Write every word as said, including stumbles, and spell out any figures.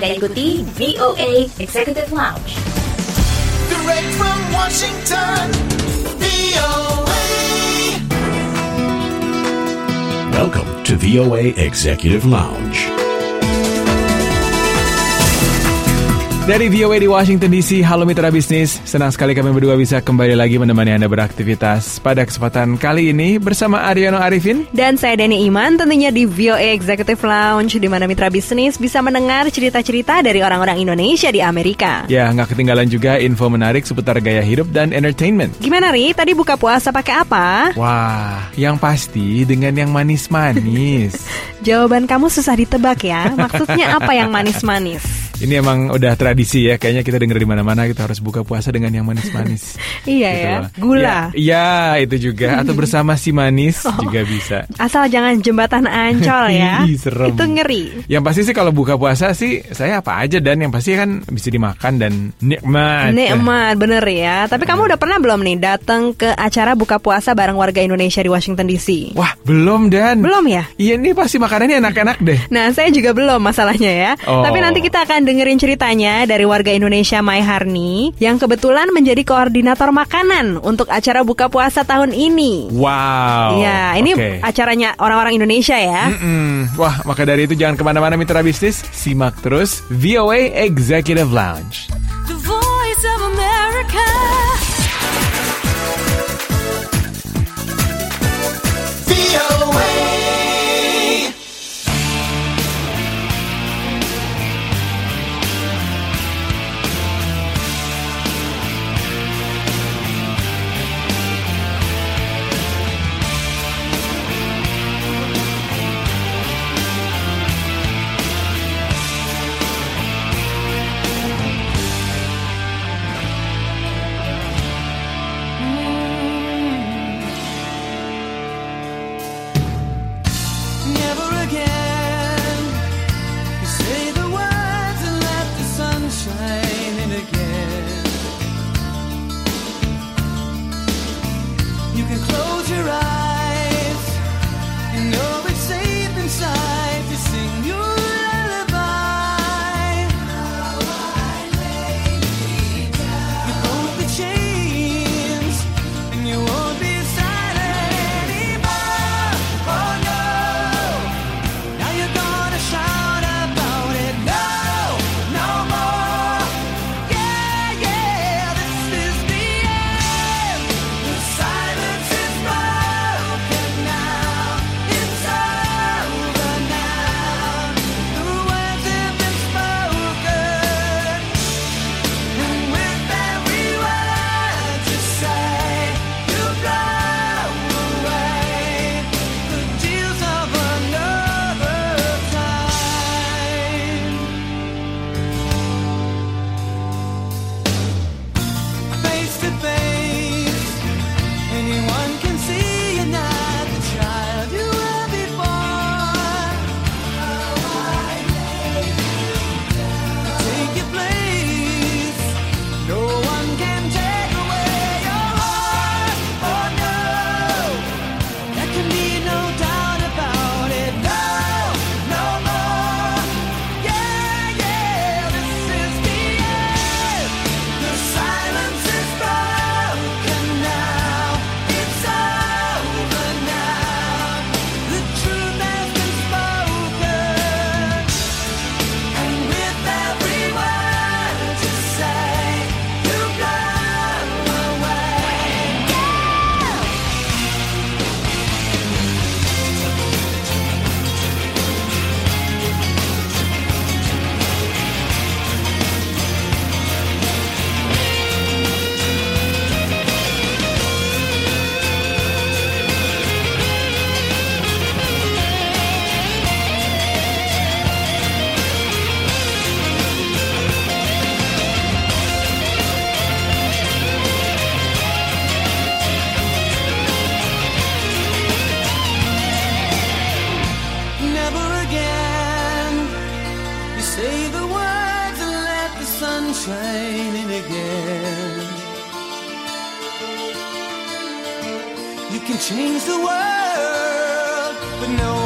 Anda ikuti V O A Executive Lounge. Direct from Washington, V O A. Welcome to V O A Executive Lounge. Dari V O A di Washington D C, halo mitra bisnis. Senang sekali kami berdua bisa kembali lagi menemani Anda beraktivitas. Pada kesempatan kali ini bersama Ariano Arifin dan saya Deni Iman, tentunya di V O A Executive Lounge, di mana mitra bisnis bisa mendengar cerita-cerita dari orang-orang Indonesia di Amerika. Ya, nggak ketinggalan juga info menarik seputar gaya hidup dan entertainment. Gimana Ri, tadi buka puasa pakai apa? Wah, yang pasti dengan yang manis-manis. Jawaban kamu susah ditebak ya. Maksudnya apa yang manis-manis? Ini emang udah tradisi ya, kayaknya kita denger di mana-mana kita harus buka puasa dengan yang manis-manis. Iya gitu ya, loh. Gula. Iya, ya, itu juga. Atau bersama si manis oh. juga bisa. Asal jangan jembatan Ancol ya. Serem. Itu ngeri. Yang pasti sih kalau buka puasa sih saya apa aja, dan yang pasti kan bisa dimakan dan nikmat. Nikmat, bener ya. Tapi kamu udah pernah belum nih datang ke acara buka puasa bareng warga Indonesia di Washington D C? Wah, belum Dan. Belum ya? Iya, ini pasti makanannya enak-enak deh. Nah, saya juga belum masalahnya ya. Oh. Tapi nanti kita akan dengerin ceritanya dari warga Indonesia Mai Harni yang kebetulan menjadi koordinator makanan untuk acara buka puasa tahun ini. Wow. Ya, ini okay. acaranya orang-orang Indonesia ya. Mm-mm. Wah, maka dari itu jangan kemana-mana mitra bisnis, simak terus V O A Executive Lounge. The Voice of America. V O A. shining again. You can change the world, but no